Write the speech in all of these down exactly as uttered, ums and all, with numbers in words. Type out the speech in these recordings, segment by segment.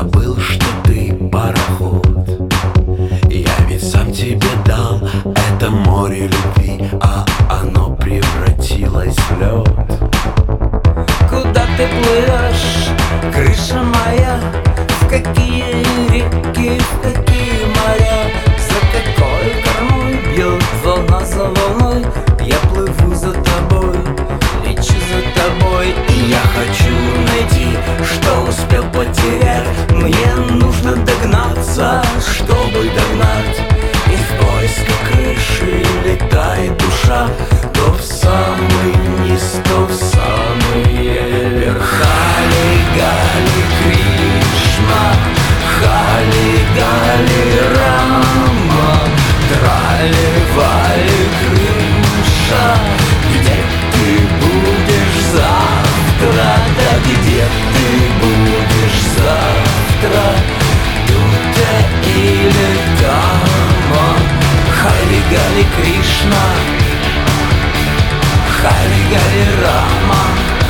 забыл, что ты пароход. Я ведь сам тебе дал это море любви, а оно превратилось в лед. Куда ты плывешь, крыша моя? В какие реки, в какие моря? За какой кормой бьет волна за волной? Я плыву за тобой, лечу за тобой. И я хочу найти, что успел потерять. Мне нужно догнаться, чтобы догнать. И в поисках крыши летает душа то в самый низ, то в самые верха. Хали-гали Кришна, Хали-гали Рама, трали-вали крыша. Где ты будешь завтра? Да где ты будешь завтра? Тут или там? Хали-гали Кришна, Хали-гали Рама.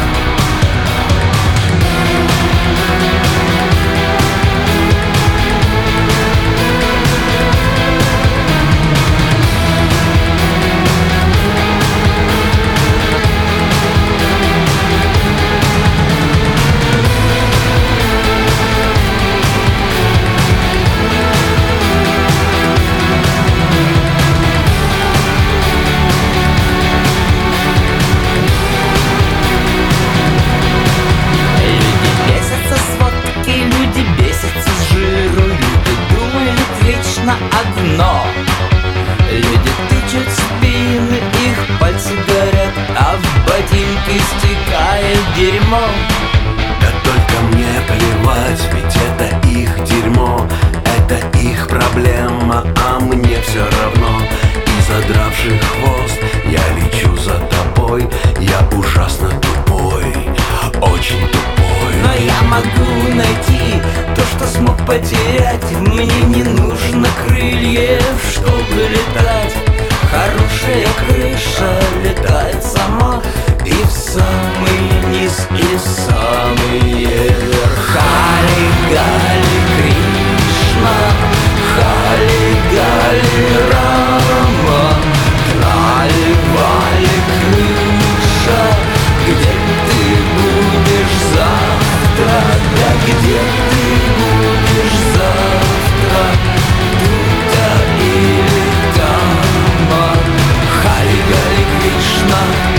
Одно. Люди тычут спины, их пальцы горят, а в ботинки стекает дерьмо. Да только мне плевать, ведь это их дерьмо, это их проблема, а мне все равно. И задравший хвост, я лечу за тобой. Я ужасно тупой, очень тупой. Но я могу найти то, что смог потерять. Мне не нужно крыльев, чтобы летать. Хорошая крыша летает сама. И в самый низ, и в самые верха. Хали-гали Кришна, Хали-гали Рама, трали-вали крыша. Где ты будешь завтра? Да где ты будешь завтра? Тут или там? Хали-гали Кришна,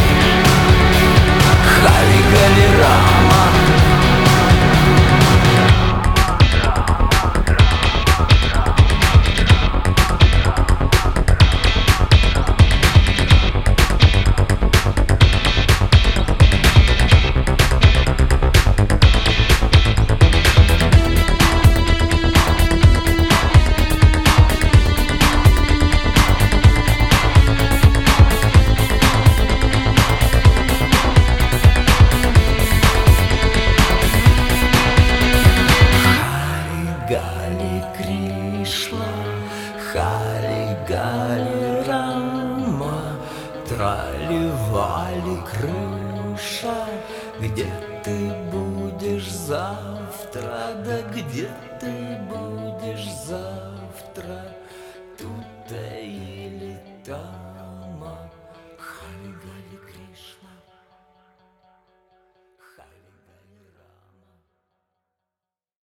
Хали-гали Рама. Хали-гали Кришна, Хали-гали Рама, трали-вали крыша. Где ты будешь завтра? Да где ты будешь завтра? Тут или там?